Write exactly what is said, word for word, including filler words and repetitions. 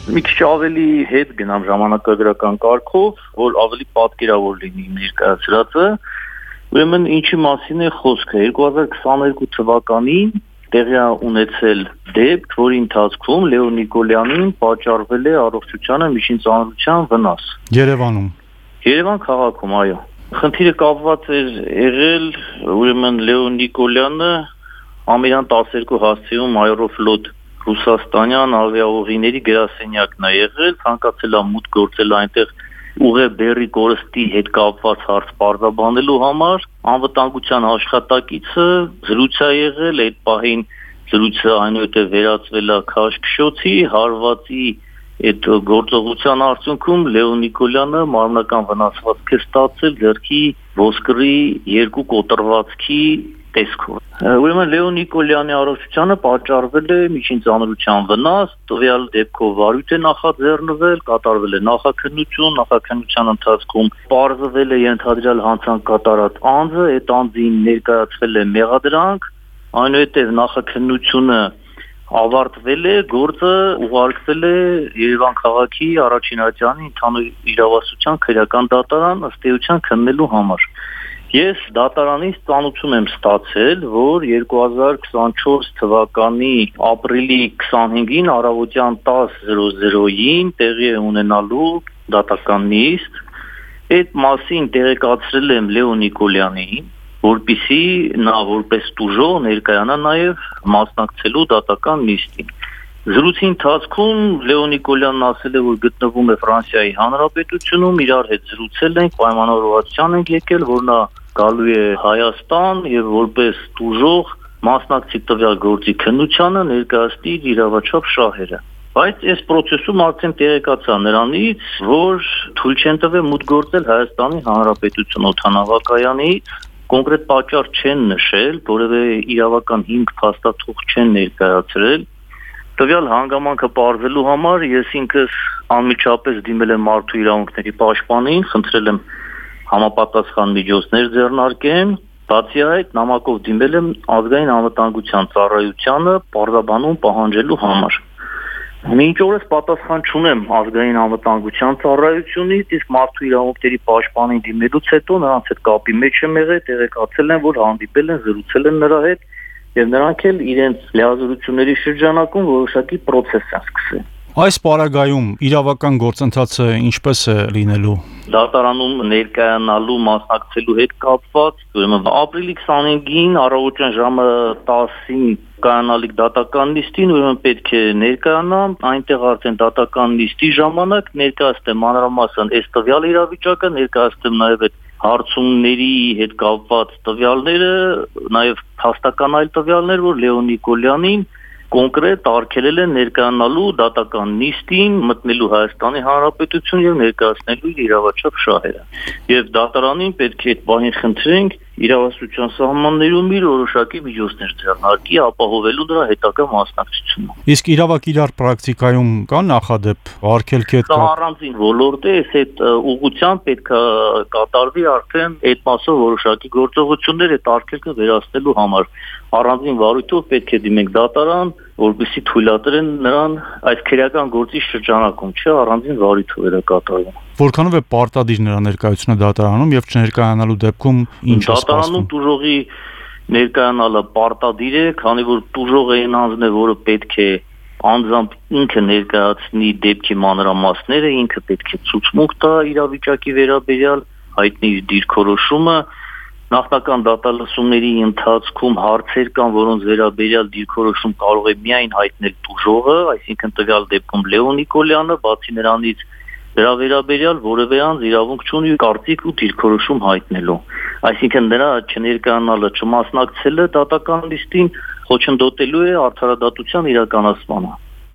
Մի քիչ ավելի հետ գնամ ժամանակագրական կարգով, որ ավելի պատկերավոր լինի ներկայացրածը։ Ուրեմն ինչի մասին է խոսքը։ երկու հազար քսաներկու թվականին տեղի ունեցել դեպք, որի ընթացքում Լեոն Նիկոլյանին պատճառվել է առողջությանը միջին ծանրության վնաս։ Երևանում։ Երևան քաղաքում, այո։ Խնդիրը կապված էր եղել, ուրեմն Լեոն Նիկոլյանը ամերիկյան տասներկու հասցեում Aeroflot ռուսաստանյան ավիաուղիների գրասենյակն է եղել, ցանկացել է մուտք գործել այնտեղ ուղեբեռի կորստի հետ կապված հարց պարզաբանելու համար, անվտանգության աշխատակիցը զրույց է եղել, այդ պահին զրույցը այնուհետև վերածվել է քաշքշոցի, հարվածի այդ գործողության արդյունքում Լեոն Նիկոլյանը մարմնական վնասվածք է ստացել ձեռքի ոսկրի երկու կոտրվածքի տեսքով։ Ուրեմն Լեոն Նիկոլյանի առողջությանը պատճառվել է միջին ծանրության վնաս, տվյալ դեպքով վարույթ է նախաձեռնվել, կատարվել է նախաքննություն, նախաքննության ընթացքում պարզվել է ենթադրյալ հանցանք կատարած անձը, այդ անձին ներկայացվել է մեղադրանք, այնուհետև նախաքննությունը ավարտվել է, գործը ուղարկվել է Երևան քաղաքի առաջին ատյանի ընդհանուր իրավասության քրեական դատարան ըստ էության քննելու համար։ Ես դատարանից ծանոթություն եմ ստացել, որ երկու հազար քսանչորս թվականի ապրիլի քսանհինգին առավոտյան տասը տեղի է ունենալու դատական նիստ։ Այդ մասին տեղեկացրել եմ Լեոն Նիկոլյանին, որպեսզի նա որպես տուժող ներկայանա նաև մասնակցելու դատական նիստին։ Զրույցի ընթացքում Լեոն Նիկոլյանն ասել է, որ գտնվում է Ֆրանսիայի Հանրապետությունում, իրար հետ զրուցել ենք, պայմանավորվածության ենք եկել, որ նա գալու է Հայաստան եւ որպես տուժող մասնակցի տվյալ գործի քննությանը ներկայացնի իր իրավաչափ շահերը։ Բայց այս process-ում արդեն տեղեկացա նրանից, որ թույլ չեն տվել մուտք գործել Հայաստանի Հանրապետություն օդանավակայանից, կոնկրետ պատճառ չեն նշել, որևէ իրավական հիմք փաստաթուղթ չեն ներկայացրել։ Տվյալ հանգամանքը պարզելու համար ես ինքս անմիջապես դիմել եմ մարդու իրավունքների պաշտպանին, խնդրել եմ համապատասխան միջոցներ ձեռնարկեն, բացի այդ նամակով դիմել եմ ազգային անվտանգության ծառայությանը պարզաբանում պահանջելու համար։ Մինչ օրս պատասխան չունեմ ազգային անվտանգության ծառայությունից, իսկ մարդու իրավունքների պաշտպանին դիմելուց հետո նրանց հետ կապի մեջ եմ եղել, տեղեկացել են, որ հանդիպել են, զրուցել են նրա հետ եւ նրանք էլ իրենց լիազորությունների շրջանակում որոշակի process են սկսել։ Այս պարագայում իրավական գործընթացը ինչպես է լինելու։ Դատարանում ներկայանալու մասնակցելու հետ կապված, ուրեմն ապրիլի քսանհինգին առավոտյան ժամը տասին կայանալիք դատական նիստին, ուրեմն պետք է ներկայանամ, այնտեղ արդեն դատական նիստի ժամանակ ներկայացնեմ մանրամասն այս տվյալ իրավիճակը, ներկայացնեմ նաև այդ հարցումների հետ կապված տվյալները, նաև փաստական այլ տվյալներ, որ Լեոն Նիկոլյանին կոնկրետ արգելել են ներկայանալու դատական նիստին, մտնելու Հայաստանի Հանրապետություն եւ ներկայացնելու իր իրավաչափ շահերը։ Եվ դատարանին պետք է այդ բանին խնդրենք իրավասության սահմաններում իր որոշակի միջոցներ ձեռնարկի, ապահովելու դրա հետագա մասնակցությունը։ Իսկ իրավակիրառ պրակտիկայում կա նախադեպ արգելքի հետ կապ։ Դա առանձին ոլորտ է, այդ ուղղությամբ պետք է կատարվի արդեն այդ մասով որոշակի գործողություններ այդ արգելքը վերացնելու համար։ Առանձին վարույթով պետք է դիմենք դատարան, որպեսզի թույլատրեն նրան այս քրեական գործի շրջանակում, չէ, առանձին վարույթով է կատարվում։ Որքանով է պարտադիր նրա ներկայությունը դատարանում եւ չներկայանալու դեպքում ինչ է սպասվում։ Դատարանում տուժողի ներկայանալը պարտադիր է, քանի որ տուժողը այն անձն է, որը պետք է անձամբ ինքը ներկայացնի դեպքի մանրամասները, ինքը պետք է ցուցմունք տա իրավիճակի վերաբերյալ, հայտնի իր դիրքորոշումը։ Նախնական դատալսումների ընթացքում հարցեր կան, որոնց վերաբերյալ դիրքորոշում կարող է միայն հայտնել տուժողը, այսինքն տվյալ դեպքում Լեոն Նիկոլյանը, բացի նրանից դրա վերաբերյալ որևէ անձ իրավունք չունի կարծիք ու դիրքորոշում հայտնելու։ Այսինքն նրա չներկայանալը, չմասնակցելը դատական նիստին խոչընդոտելու է արդարադատության իրականացմանը։